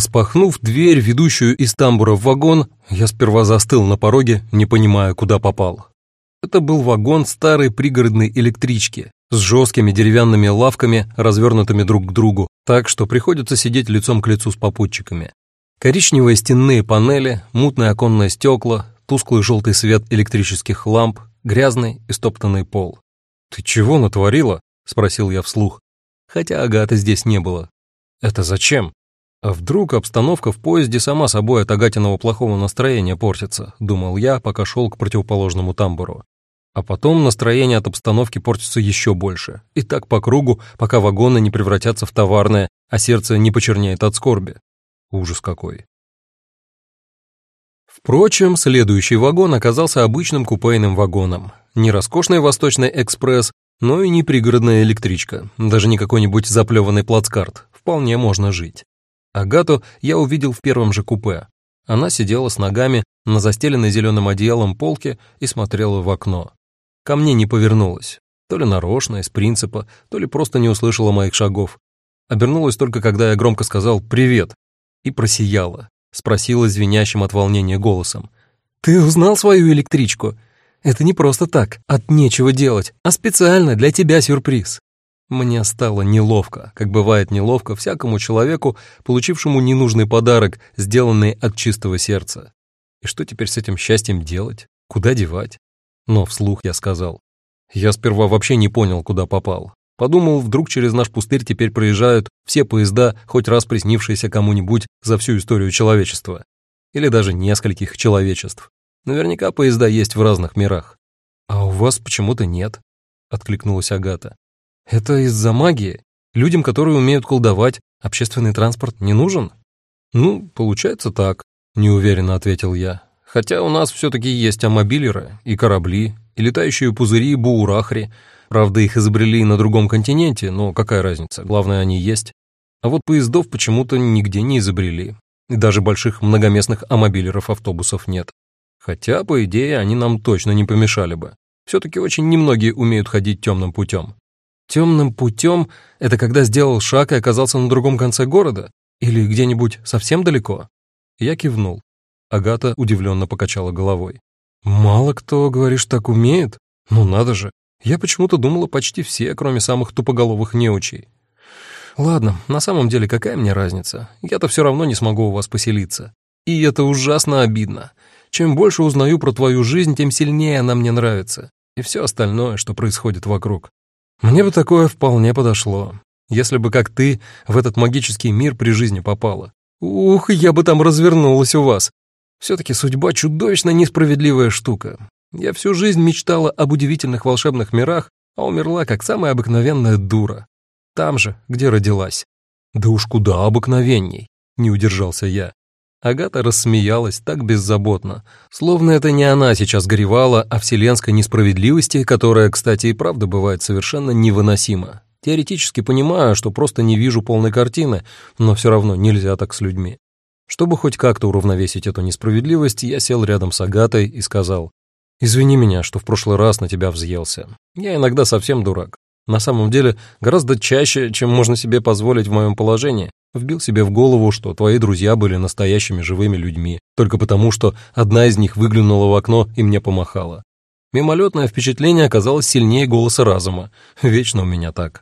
Распахнув дверь, ведущую из тамбура в вагон, я сперва застыл на пороге, не понимая, куда попал. Это был вагон старой пригородной электрички с жесткими деревянными лавками, развернутыми друг к другу, так что приходится сидеть лицом к лицу с попутчиками. Коричневые стенные панели, мутные оконные стекла, тусклый желтый свет электрических ламп, грязный и стоптанный пол. «Ты чего натворила?» — спросил я вслух, хотя Агаты здесь не было. «Это зачем?» А вдруг обстановка в поезде сама собой от Агатиного плохого настроения портится, думал я, пока шел к противоположному тамбуру. А потом настроение от обстановки портится еще больше. И так по кругу, пока вагоны не превратятся в товарное, а сердце не почернеет от скорби. Ужас какой. Впрочем, следующий вагон оказался обычным купейным вагоном. Не роскошный Восточный экспресс, но и не пригородная электричка, даже не какой-нибудь заплеванный плацкарт. Вполне можно жить. Агату я увидел в первом же купе. Она сидела с ногами на застеленной зеленым одеялом полке и смотрела в окно. Ко мне не повернулась. То ли нарочно, из принципа, то ли просто не услышала моих шагов. Обернулась только, когда я громко сказал «привет» и просияла. Спросила звенящим от волнения голосом. «Ты узнал свою электричку? Это не просто так, от нечего делать, а специально для тебя сюрприз». Мне стало неловко, как бывает неловко всякому человеку, получившему ненужный подарок, сделанный от чистого сердца. И что теперь с этим счастьем делать? Куда девать? Но вслух я сказал. Я сперва вообще не понял, куда попал. Подумал, вдруг через наш пустырь теперь проезжают все поезда, хоть раз приснившиеся кому-нибудь за всю историю человечества. Или даже нескольких человечеств. Наверняка поезда есть в разных мирах. «А у вас почему-то нет», — откликнулась Агата. «Это из-за магии? Людям, которые умеют колдовать, общественный транспорт не нужен?» «Ну, получается так», — неуверенно ответил я. «Хотя у нас все-таки есть амобилеры, и корабли, и летающие пузыри, и буурахри. Правда, их изобрели на другом континенте, но какая разница, главное, они есть. А вот поездов почему-то нигде не изобрели. И даже больших многоместных амобилеров-автобусов нет. Хотя, по идее, они нам точно не помешали бы. Все-таки очень немногие умеют ходить темным путем». «Темным путем — это когда сделал шаг и оказался на другом конце города? Или где-нибудь совсем далеко?» Я кивнул. Агата удивленно покачала головой. «Мало кто, говоришь, так умеет? Ну надо же. Я почему-то думала почти все, кроме самых тупоголовых неучей. Ладно, на самом деле какая мне разница? Я-то все равно не смогу у вас поселиться. И это ужасно обидно. Чем больше узнаю про твою жизнь, тем сильнее она мне нравится. И все остальное, что происходит вокруг. Мне бы такое вполне подошло, если бы, как ты, в этот магический мир при жизни попала. Ух, я бы там развернулась у вас. Все-таки судьба чудовищно несправедливая штука. Я всю жизнь мечтала об удивительных волшебных мирах, а умерла как самая обыкновенная дура. Там же, где родилась. Да уж куда обыкновенней, не удержался я. Агата рассмеялась так беззаботно, словно это не она сейчас горевала о вселенской несправедливости, которая, кстати, и правда бывает совершенно невыносима. Теоретически понимаю, что просто не вижу полной картины, но все равно нельзя так с людьми. Чтобы хоть как-то уравновесить эту несправедливость, я сел рядом с Агатой и сказал: «Извини меня, что в прошлый раз на тебя взъелся. Я иногда совсем дурак. На самом деле, гораздо чаще, чем можно себе позволить в моем положении, вбил себе в голову, что твои друзья были настоящими живыми людьми, только потому, что одна из них выглянула в окно и мне помахала. Мимолетное впечатление оказалось сильнее голоса разума. Вечно у меня так.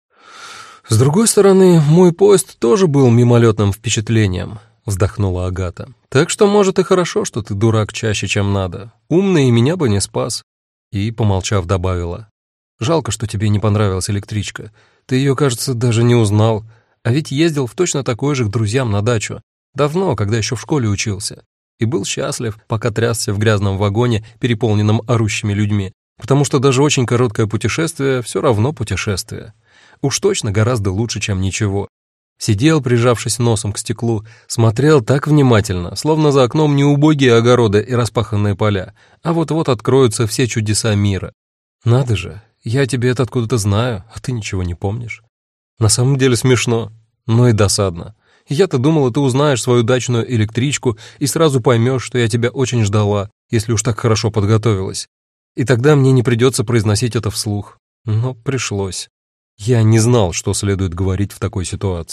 С другой стороны, мой поезд тоже был мимолетным впечатлением», — вздохнула Агата. «Так что, может, и хорошо, что ты дурак чаще, чем надо. Умный и меня бы не спас». И, помолчав, добавила: «Жалко, что тебе не понравилась электричка. Ты ее, кажется, даже не узнал. А ведь ездил в точно такой же к друзьям на дачу. Давно, когда еще в школе учился. И был счастлив, пока трясся в грязном вагоне, переполненном орущими людьми. Потому что даже очень короткое путешествие все равно путешествие. Уж точно гораздо лучше, чем ничего. Сидел, прижавшись носом к стеклу, смотрел так внимательно, словно за окном не убогие огороды и распаханные поля, а вот-вот откроются все чудеса мира. Надо же, я тебе это откуда-то знаю, а ты ничего не помнишь. На самом деле смешно, но и досадно. Я-то думала, ты узнаешь свою дачную электричку и сразу поймешь, что я тебя очень ждала, если уж так хорошо подготовилась. И тогда мне не придется произносить это вслух. Но пришлось. Я не знал, что следует говорить в такой ситуации.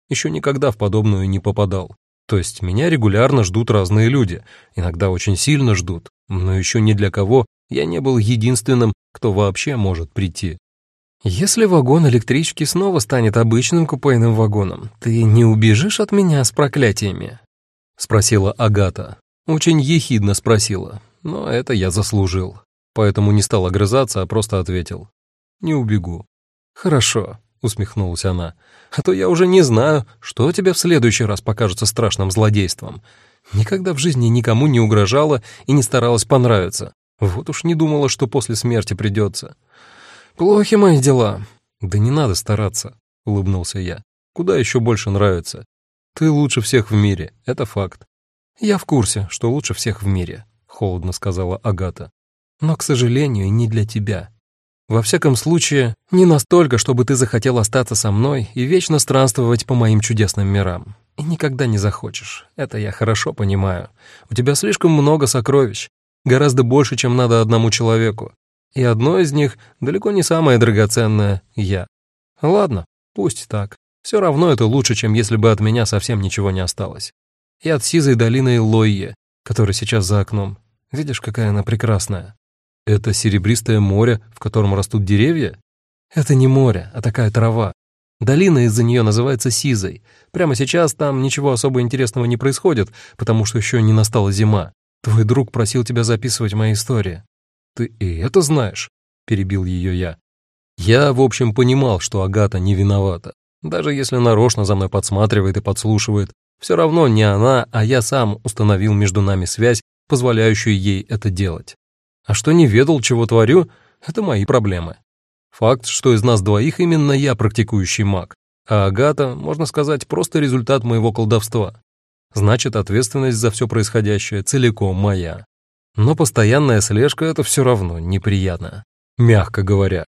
Еще никогда в подобную не попадал. То есть меня регулярно ждут разные люди, иногда очень сильно ждут, но еще ни для кого я не был единственным, кто вообще может прийти. «Если вагон электрички снова станет обычным купейным вагоном, ты не убежишь от меня с проклятиями?» — спросила Агата. Очень ехидно спросила, но это я заслужил. Поэтому не стал огрызаться, а просто ответил: «Не убегу». «Хорошо», — усмехнулась она, «а то я уже не знаю, что тебе в следующий раз покажется страшным злодейством. Никогда в жизни никому не угрожала и не старалась понравиться. Вот уж не думала, что после смерти придется. Плохи мои дела». «Да не надо стараться», — улыбнулся я. «Куда еще больше нравится? Ты лучше всех в мире, это факт». «Я в курсе, что лучше всех в мире», — холодно сказала Агата. «Но, к сожалению, не для тебя. Во всяком случае, не настолько, чтобы ты захотел остаться со мной и вечно странствовать по моим чудесным мирам. И никогда не захочешь, это я хорошо понимаю. У тебя слишком много сокровищ, гораздо больше, чем надо одному человеку. И одно из них далеко не самое драгоценное — я. Ладно, пусть так. Все равно это лучше, чем если бы от меня совсем ничего не осталось. И от сизой долины Лойе, которая сейчас за окном. Видишь, какая она прекрасная? Это серебристое море, в котором растут деревья? Это не море, а такая трава. Долина из-за нее называется Сизой. Прямо сейчас там ничего особо интересного не происходит, потому что еще не настала зима. Твой друг просил тебя записывать мои истории». «Ты и это знаешь?» — перебил ее я. Я, в общем, понимал, что Агата не виновата. Даже если нарочно за мной подсматривает и подслушивает, все равно не она, а я сам установил между нами связь, позволяющую ей это делать. А что не ведал, чего творю, это мои проблемы. Факт, что из нас двоих именно я практикующий маг, а Агата, можно сказать, просто результат моего колдовства. Значит, ответственность за все происходящее целиком моя. Но постоянная слежка — это все равно неприятно, мягко говоря.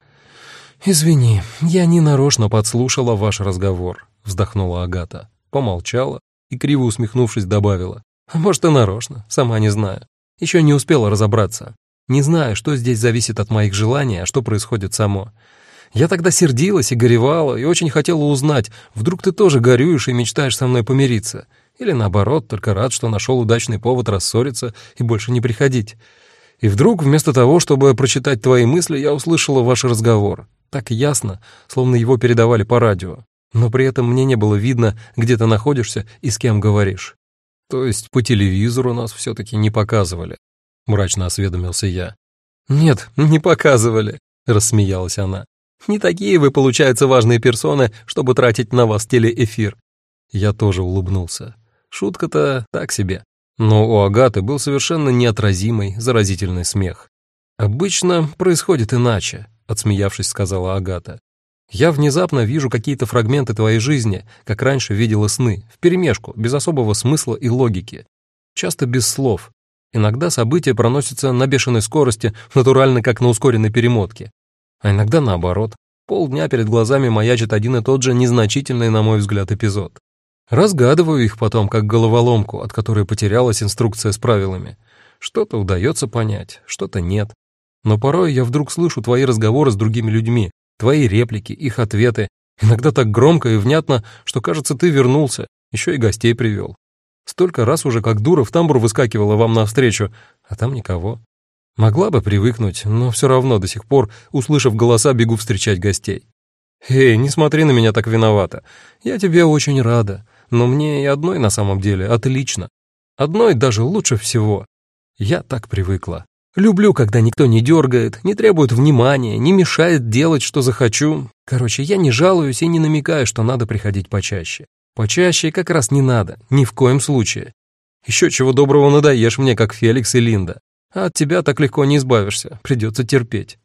«Извини, я ненарочно подслушала ваш разговор», — вздохнула Агата, помолчала и, криво усмехнувшись, добавила: «А может, и нарочно, сама не знаю. Еще не успела разобраться. Не знаю, что здесь зависит от моих желаний, а что происходит само. Я тогда сердилась и горевала, и очень хотела узнать, вдруг ты тоже горюешь и мечтаешь со мной помириться. Или наоборот, только рад, что нашел удачный повод рассориться и больше не приходить. И вдруг, вместо того, чтобы прочитать твои мысли, я услышала ваш разговор. Так ясно, словно его передавали по радио. Но при этом мне не было видно, где ты находишься и с кем говоришь». «То есть по телевизору нас все-таки не показывали?» — мрачно осведомился я. «Нет, не показывали», — рассмеялась она. «Не такие вы, получается, важные персоны, чтобы тратить на вас телеэфир». Я тоже улыбнулся. Шутка-то так себе. Но у Агаты был совершенно неотразимый, заразительный смех. «Обычно происходит иначе», — отсмеявшись, сказала Агата. «Я внезапно вижу какие-то фрагменты твоей жизни, как раньше видела сны, вперемешку, без особого смысла и логики. Часто без слов. Иногда события проносятся на бешеной скорости, натурально как на ускоренной перемотке. А иногда наоборот. Полдня перед глазами маячит один и тот же незначительный, на мой взгляд, эпизод. Разгадываю их потом, как головоломку, от которой потерялась инструкция с правилами. Что-то удается понять, что-то нет. Но порой я вдруг слышу твои разговоры с другими людьми, твои реплики, их ответы, иногда так громко и внятно, что, кажется, ты вернулся, еще и гостей привел. Столько раз уже как дура в тамбур выскакивала вам навстречу, а там никого. Могла бы привыкнуть, но все равно до сих пор, услышав голоса, бегу встречать гостей. Эй, не смотри на меня так виновато. Я тебе очень рада, но мне и одной на самом деле отлично. Одной даже лучше всего. Я так привыкла. Люблю, когда никто не дергает, не требует внимания, не мешает делать, что захочу. Короче, я не жалуюсь и не намекаю, что надо приходить почаще. Почаще как раз не надо, ни в коем случае. Еще чего доброго надоешь мне, как Феликс и Линда. А от тебя так легко не избавишься, придется терпеть.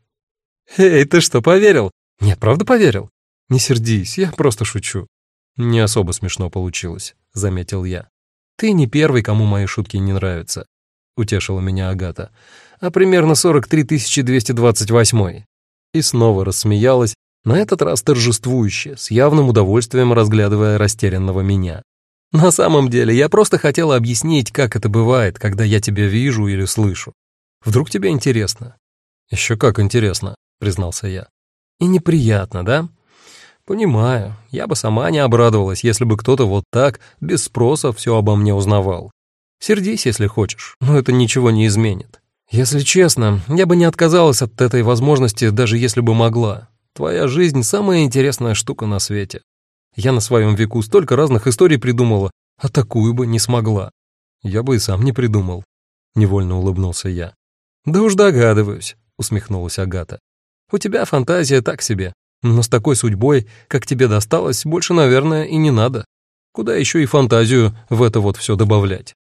Эй, ты что, поверил? Нет, правда поверил? Не сердись, я просто шучу. Не особо смешно получилось, заметил я. Ты не первый, кому мои шутки не нравятся, утешила меня Агата, а примерно 43 228. И снова рассмеялась, на этот раз торжествующе, с явным удовольствием разглядывая растерянного меня. На самом деле, я просто хотела объяснить, как это бывает, когда я тебя вижу или слышу. Вдруг тебе интересно? Еще как интересно, признался я. И неприятно, да? «Понимаю, я бы сама не обрадовалась, если бы кто-то вот так, без спроса, все обо мне узнавал. Сердись, если хочешь, но это ничего не изменит. Если честно, я бы не отказалась от этой возможности, даже если бы могла. Твоя жизнь — самая интересная штука на свете. Я на своем веку столько разных историй придумала, а такую бы не смогла. Я бы и сам не придумал». Невольно улыбнулся я. «Да уж догадываюсь», — усмехнулась Агата. «У тебя фантазия так себе, но с такой судьбой, как тебе досталось, больше, наверное, и не надо. Куда еще и фантазию в это вот все добавлять?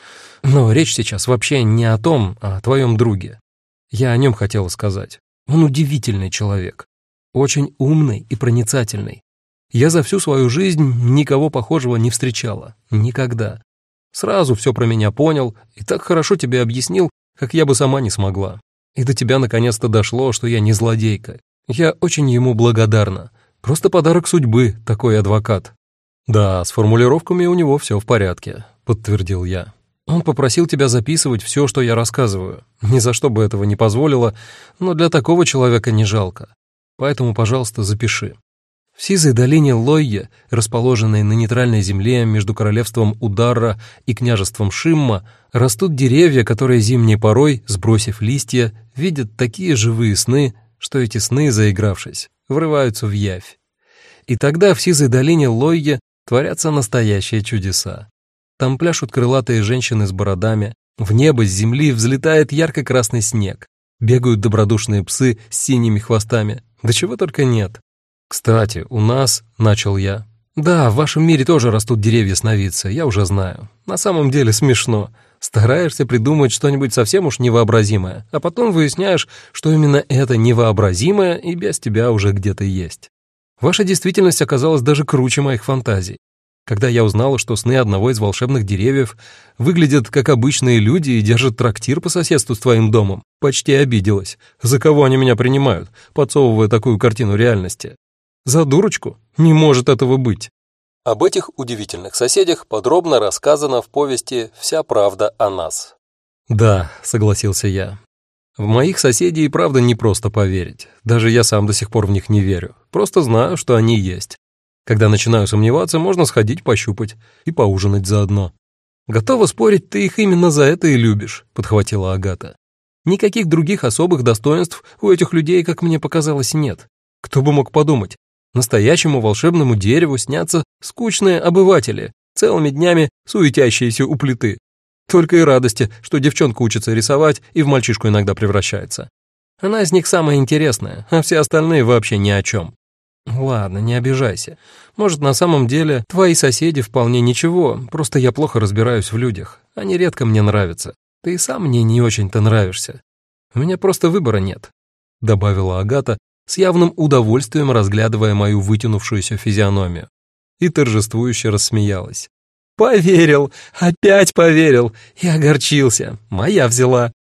Но речь сейчас вообще не о том, а о твоем друге. Я о нем хотела сказать. Он удивительный человек, очень умный и проницательный. Я за всю свою жизнь никого похожего не встречала, никогда. Сразу все про меня понял и так хорошо тебе объяснил, как я бы сама не смогла. И до тебя наконец-то дошло, что я не злодейка. Я очень ему благодарна. Просто подарок судьбы, такой адвокат». «Да, с формулировками у него все в порядке», — подтвердил я. «Он попросил тебя записывать все, что я рассказываю. Ни за что бы этого не позволила, но для такого человека не жалко. Поэтому, пожалуйста, запиши. В сизой долине Лойе, расположенной на нейтральной земле между королевством Ударра и княжеством Шимма, растут деревья, которые зимней порой, сбросив листья, видят такие живые сны, что эти сны, заигравшись, врываются в явь. И тогда в сизой долине Лойе творятся настоящие чудеса. Там пляшут крылатые женщины с бородами, в небо с земли взлетает ярко-красный снег, бегают добродушные псы с синими хвостами, да чего только нет. Кстати, у нас, — начал я. Да, в вашем мире тоже растут деревья-сновидцы, я уже знаю. На самом деле смешно. Стараешься придумать что-нибудь совсем уж невообразимое, а потом выясняешь, что именно это невообразимое и без тебя уже где-то есть. Ваша действительность оказалась даже круче моих фантазий. Когда я узнала, что сны одного из волшебных деревьев выглядят как обычные люди и держат трактир по соседству с твоим домом, почти обиделась. За кого они меня принимают, подсовывая такую картину реальности? За дурочку? Не может этого быть. Об этих удивительных соседях подробно рассказано в повести «Вся правда о нас». «Да», — согласился я. «В моих соседей и правда не просто поверить. Даже я сам до сих пор в них не верю. Просто знаю, что они есть. Когда начинаю сомневаться, можно сходить пощупать и поужинать заодно». «Готова спорить, ты их именно за это и любишь», — подхватила Агата. «Никаких других особых достоинств у этих людей, как мне показалось, нет. Кто бы мог подумать? Настоящему волшебному дереву снятся скучные обыватели, целыми днями суетящиеся у плиты. Только и радости, что девчонка учится рисовать и в мальчишку иногда превращается. Она из них самая интересная, а все остальные вообще ни о чем. Ладно, не обижайся. Может, на самом деле твои соседи вполне ничего, просто я плохо разбираюсь в людях. Они редко мне нравятся. Ты и сам мне не очень-то нравишься. У меня просто выбора нет», — добавила Агата, с явным удовольствием разглядывая мою вытянувшуюся физиономию, и торжествующе рассмеялась. «Поверил, опять поверил и огорчился. Моя взяла».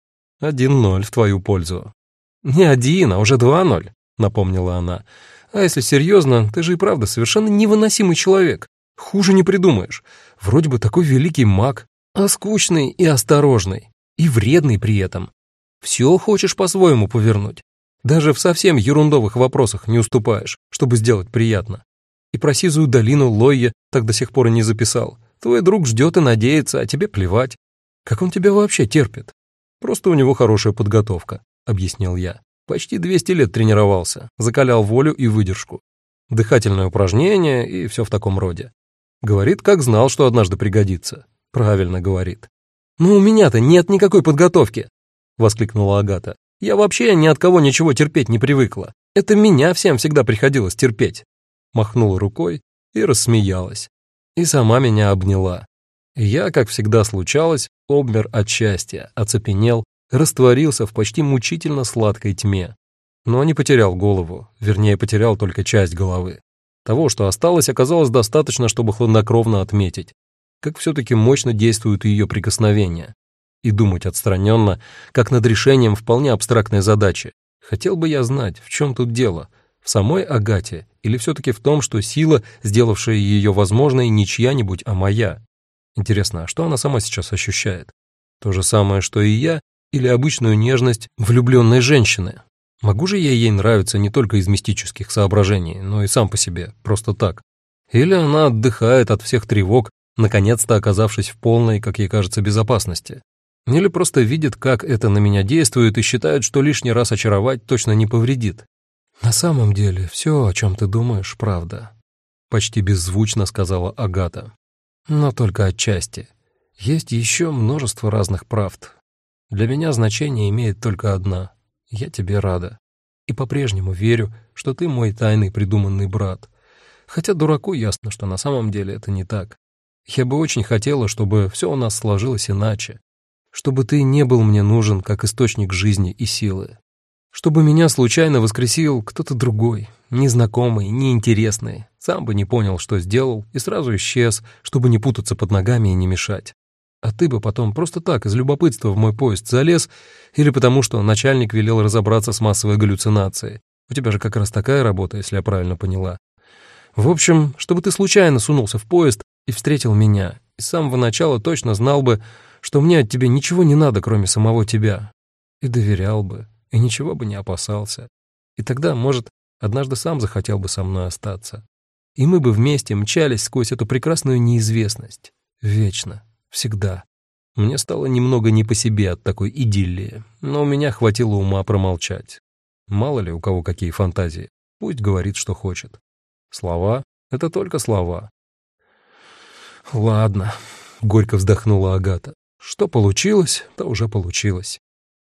1-0 в твою пользу. «Не 1, а уже 2-0», — напомнила она. «А если серьезно, ты же и правда совершенно невыносимый человек. Хуже не придумаешь. Вроде бы такой великий маг, а скучный и осторожный, и вредный при этом. Все хочешь по-своему повернуть. Даже в совсем ерундовых вопросах не уступаешь, чтобы сделать приятно. И про сизую долину Лойе так до сих пор и не записал. Твой друг ждет и надеется, а тебе плевать. Как он тебя вообще терпит? Просто у него хорошая подготовка», — объяснил я. «Почти 200 лет тренировался, закалял волю и выдержку. Дыхательные упражнения и все в таком роде. Говорит, как знал, что однажды пригодится. Правильно говорит». «Но у меня-то нет никакой подготовки», — воскликнула Агата. «Я вообще ни от кого ничего терпеть не привыкла. Это меня всем всегда приходилось терпеть». Махнула рукой и рассмеялась. И сама меня обняла. И я, как всегда случалось, обмер от счастья, оцепенел, растворился в почти мучительно сладкой тьме. Но не потерял голову, вернее, потерял только часть головы. Того, что осталось, оказалось достаточно, чтобы хладнокровно отметить, как все-таки мощно действуют ее прикосновения. И думать отстраненно, как над решением вполне абстрактной задачи. Хотел бы я знать, в чем тут дело, в самой Агате или все-таки в том, что сила, сделавшая ее возможной, не чья-нибудь, а моя. Интересно, а что она сама сейчас ощущает? То же самое, что и я, или обычную нежность влюбленной женщины? Могу же я ей нравиться не только из мистических соображений, но и сам по себе, просто так? Или она отдыхает от всех тревог, наконец-то оказавшись в полной, как ей кажется, безопасности? Или просто видит, как это на меня действует, и считает, что лишний раз очаровать точно не повредит? «На самом деле, все, о чем ты думаешь, правда», — почти беззвучно сказала Агата. «Но только отчасти. Есть еще множество разных правд. Для меня значение имеет только одна. Я тебе рада. И по-прежнему верю, что ты мой тайный придуманный брат. Хотя дураку ясно, что на самом деле это не так. Я бы очень хотела, чтобы все у нас сложилось иначе. Чтобы ты не был мне нужен как источник жизни и силы. Чтобы меня случайно воскресил кто-то другой, незнакомый, неинтересный, сам бы не понял, что сделал, и сразу исчез, чтобы не путаться под ногами и не мешать. А ты бы потом просто так, из любопытства в мой поезд залез, или потому что начальник велел разобраться с массовой галлюцинацией. У тебя же как раз такая работа, если я правильно поняла. В общем, чтобы ты случайно сунулся в поезд и встретил меня, и с самого начала точно знал бы, что мне от тебя ничего не надо, кроме самого тебя. И доверял бы. И ничего бы не опасался. И тогда, может, однажды сам захотел бы со мной остаться. И мы бы вместе мчались сквозь эту прекрасную неизвестность. Вечно. Всегда. Мне стало немного не по себе от такой идиллии, но у меня хватило ума промолчать. Мало ли у кого какие фантазии. Пусть говорит, что хочет. Слова — это только слова. «Ладно», — горько вздохнула Агата. «Что получилось, то уже получилось.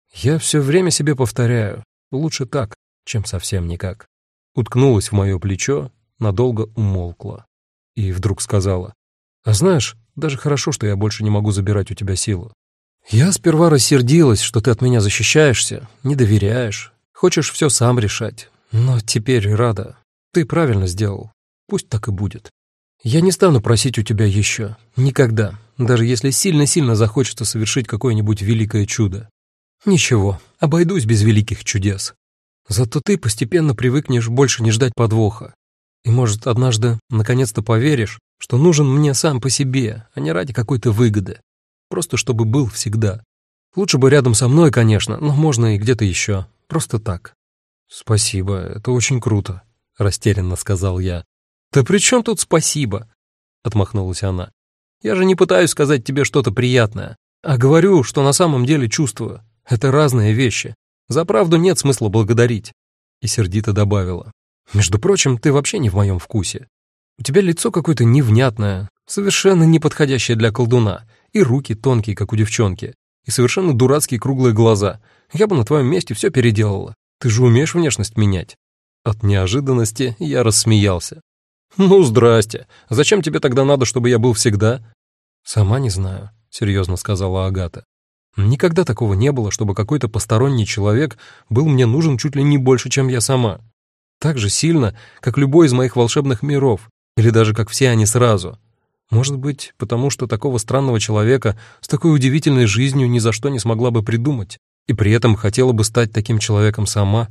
Я все время себе повторяю, лучше так, чем совсем никак». Уткнулась в мое плечо, надолго умолкла. И вдруг сказала: «А знаешь, даже хорошо, что я больше не могу забирать у тебя силу. Я сперва рассердилась, что ты от меня защищаешься, не доверяешь, хочешь все сам решать. Но теперь рада. Ты правильно сделал. Пусть так и будет. Я не стану просить у тебя еще. Никогда. Даже если сильно-сильно захочется совершить какое-нибудь великое чудо. Ничего, обойдусь без великих чудес. Зато ты постепенно привыкнешь больше не ждать подвоха. И, может, однажды наконец-то поверишь, что нужен мне сам по себе, а не ради какой-то выгоды. Просто чтобы был всегда. Лучше бы рядом со мной, конечно, но можно и где-то еще. Просто так». «Спасибо, это очень круто», — растерянно сказал я. «Да при чем тут спасибо?» — отмахнулась она. «Я же не пытаюсь сказать тебе что-то приятное, а говорю, что на самом деле чувствую. Это разные вещи. За правду нет смысла благодарить». И сердито добавила: «Между прочим, ты вообще не в моем вкусе. У тебя лицо какое-то невнятное, совершенно неподходящее для колдуна, и руки тонкие, как у девчонки, и совершенно дурацкие круглые глаза. Я бы на твоем месте все переделала. Ты же умеешь внешность менять». От неожиданности я рассмеялся. «Ну, здрасте. Зачем тебе тогда надо, чтобы я был всегда?» «Сама не знаю», — серьезно сказала Агата. «Никогда такого не было, чтобы какой-то посторонний человек был мне нужен чуть ли не больше, чем я сама. Так же сильно, как любой из моих волшебных миров, или даже как все они сразу. Может быть, потому что такого странного человека с такой удивительной жизнью ни за что не смогла бы придумать, и при этом хотела бы стать таким человеком сама.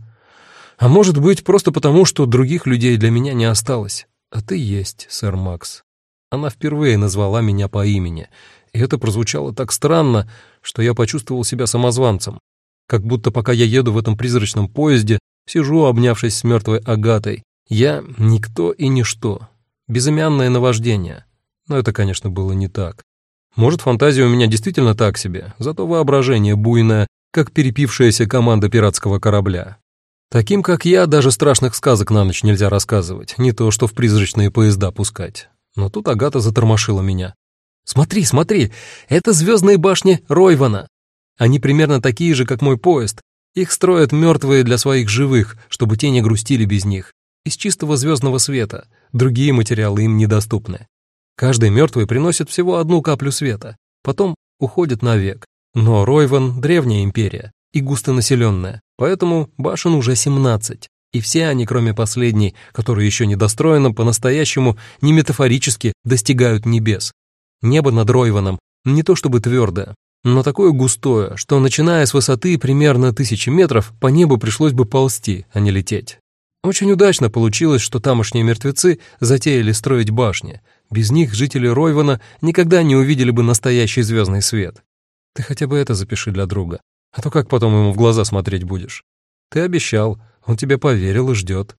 А может быть, просто потому, что других людей для меня не осталось. А ты есть, сэр Макс». Она впервые назвала меня по имени, и это прозвучало так странно, что я почувствовал себя самозванцем. Как будто пока я еду в этом призрачном поезде, сижу, обнявшись с мертвой Агатой. Я никто и ничто. Безымянное наваждение. Но это, конечно, было не так. Может, фантазия у меня действительно так себе, зато воображение буйное, как перепившаяся команда пиратского корабля. Таким, как я, даже страшных сказок на ночь нельзя рассказывать, не то что в призрачные поезда пускать. Но тут Агата затормошила меня. «Смотри, смотри, это звездные башни Ройвана. Они примерно такие же, как мой поезд. Их строят мертвые для своих живых, чтобы те не грустили без них. Из чистого звездного света. Другие материалы им недоступны. Каждый мертвый приносит всего одну каплю света, потом уходит навек. Но Ройван — древняя империя и густонаселенная, поэтому башен уже 17. И все они, кроме последней, которая еще не достроена, по-настоящему, не метафорически достигают небес. Небо над Ройваном не то чтобы твердое, но такое густое, что, начиная с высоты примерно 1000 метров, по небу пришлось бы ползти, а не лететь. Очень удачно получилось, что тамошние мертвецы затеяли строить башни. Без них жители Ройвана никогда не увидели бы настоящий звездный свет. Ты хотя бы это запиши для друга, а то как потом ему в глаза смотреть будешь? Ты обещал, он тебе поверил и ждет.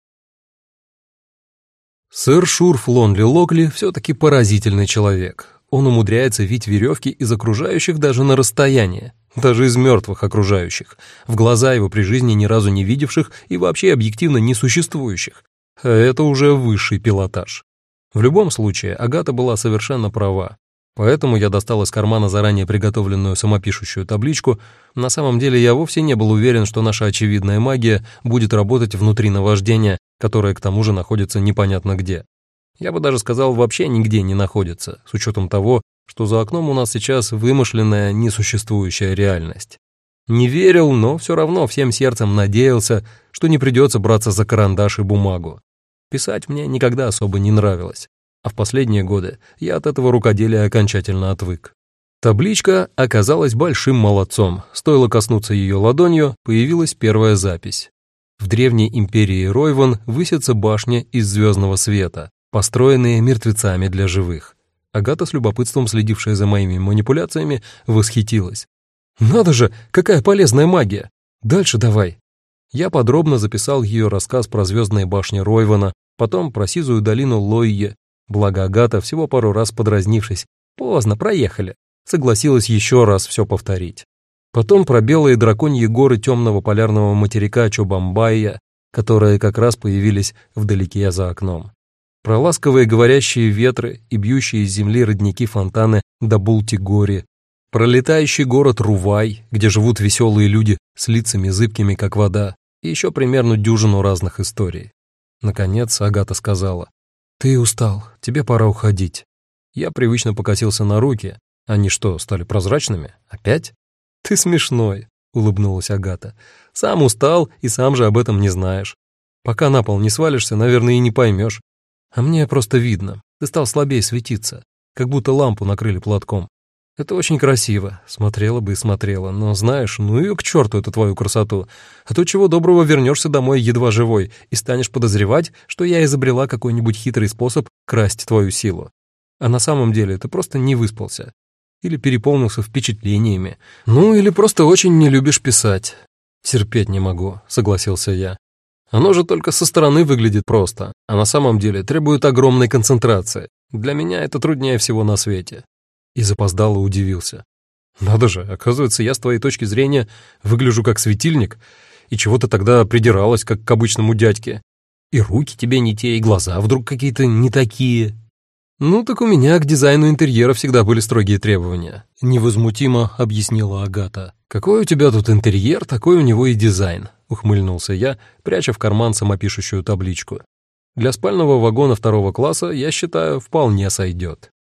Сэр Шурф Лонли Локли все-таки поразительный человек. Он умудряется вить веревки из окружающих даже на расстояние, даже из мертвых окружающих, в глаза его при жизни ни разу не видевших и вообще объективно несуществующих. А это уже высший пилотаж. В любом случае, Агата была совершенно права. Поэтому я достал из кармана заранее приготовленную самопишущую табличку. На самом деле я вовсе не был уверен, что наша очевидная магия будет работать внутри наваждения, которое к тому же находится непонятно где. Я бы даже сказал, вообще нигде не находится, с учетом того, что за окном у нас сейчас вымышленная, несуществующая реальность. Не верил, но все равно всем сердцем надеялся, что не придется браться за карандаш и бумагу. Писать мне никогда особо не нравилось, а в последние годы я от этого рукоделия окончательно отвык. Табличка оказалась большим молодцом. Стоило коснуться ее ладонью, появилась первая запись. В древней империи Ройван высится башня из звездного света, построенные мертвецами для живых. Агата, с любопытством следившая за моими манипуляциями, восхитилась. «Надо же, какая полезная магия! Дальше давай!» Я подробно записал ее рассказ про звездные башни Ройвана, потом про сизую долину Лойе, благо Агата, всего пару раз подразнившись, «Поздно, проехали», согласилась еще раз все повторить. Потом про белые драконьи горы темного полярного материка Чобамбайя, которые как раз появились вдалеке за окном. Про ласковые говорящие ветры и бьющие из земли родники-фонтаны Дабулти-Гори, про летающий город Рувай, где живут веселые люди с лицами зыбкими, как вода, и еще примерно дюжину разных историй. Наконец Агата сказала: «Ты устал, тебе пора уходить». Я привычно покосился на руки. Они что, стали прозрачными? Опять? «Ты смешной», — улыбнулась Агата. «Сам устал и сам же об этом не знаешь. Пока на пол не свалишься, наверное, и не поймешь. А мне просто видно, ты стал слабее светиться, как будто лампу накрыли платком. Это очень красиво, смотрела бы и смотрела, но знаешь, ну и к черту эту твою красоту. А то чего доброго вернешься домой едва живой и станешь подозревать, что я изобрела какой-нибудь хитрый способ красть твою силу. А на самом деле ты просто не выспался. Или переполнился впечатлениями. Ну, или просто очень не любишь писать». «Терпеть не могу», — согласился я. «Оно же только со стороны выглядит просто, а на самом деле требует огромной концентрации. Для меня это труднее всего на свете». И запоздало удивился. «Надо же, оказывается, я с твоей точки зрения выгляжу как светильник, и чего ты тогда придиралась, как к обычному дядьке? И руки тебе не те, и глаза вдруг какие-то не такие». «Ну, так у меня к дизайну интерьера всегда были строгие требования», — невозмутимо объяснила Агата. «Какой у тебя тут интерьер, такой у него и дизайн», — ухмыльнулся я, пряча в карман самопишущую табличку. «Для спального вагона 2 класса, я считаю, вполне сойдет».